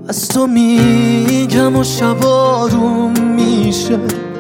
از تو میگم و شب آروم میشه،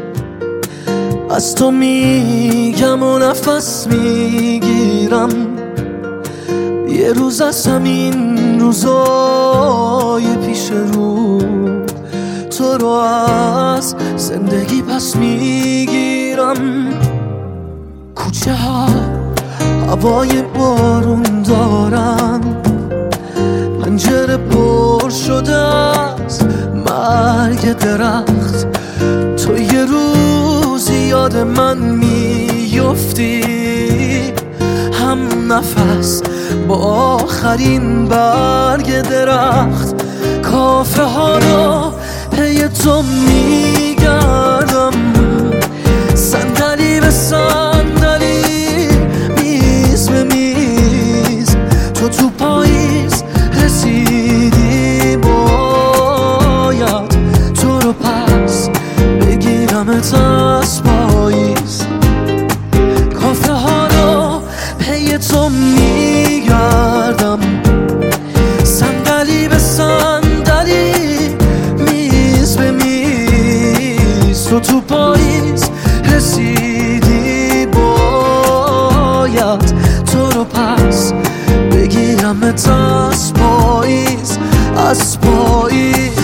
از تو میگم و نفس میگیرم. یه روز از همین روزای پیش رو تو رو از زندگی پس میگیرم. کوچه ها هوای بارون دارن، پنجره پر شده از مرگ درخت. تو یه روزی یاد من میفتی، هم نفس با آخرین برگ درخت. کافه ها رو پی تو میگردم، صندلی به صندلی، میز به میز. تو پاییز رسیدی، باید تو رو پس بگیرمت از پاییز. کافه ها رو پی تو میگردم، صندلی به صندلی، میز به میز. تو پاییز رسیدی، باید تو رو پس بگیرمت از پاییز، از پاییز.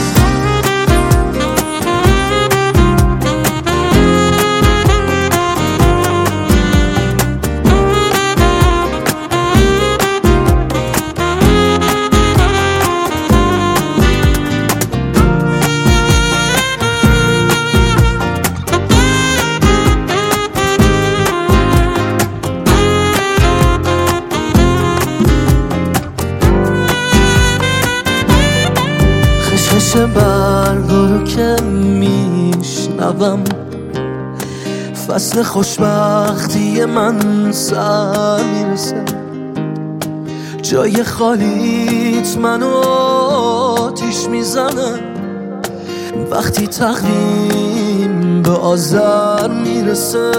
خشخش برگا رو که میشنوم، فصل خوشبختی من سر میرسه. جای خالیت منو آتیش میزنه، وقتی تقویم به آذر میرسه.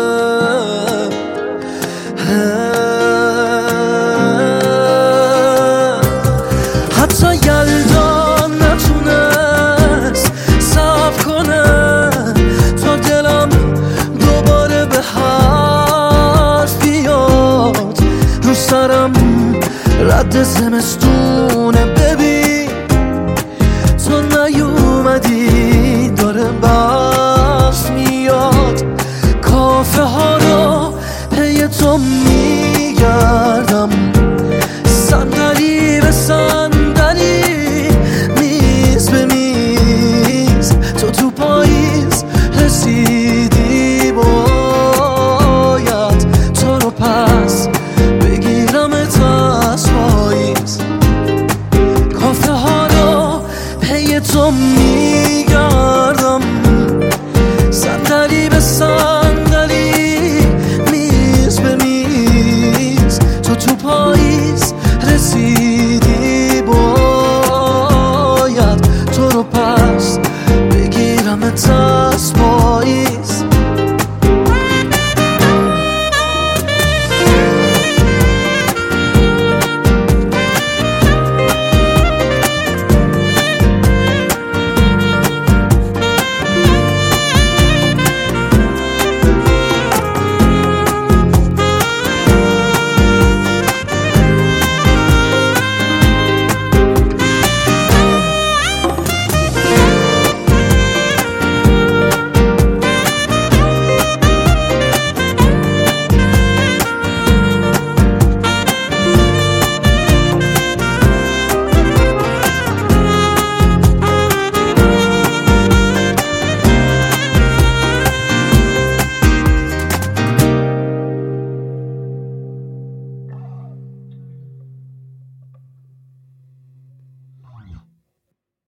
حتی یلدا نتونست صبر کنه تا دلم دوباره به حرف بیاد. رو سرم رد زمستونه، ببین تو نیومدی، داره برف میاد. کافه ها رو پی تو میگردم، صندلی به صندلی، میز به میز. تو پاییز رسیدی، باید تو رو پس بگیرمت از پاییز. کافه ها رو پی تو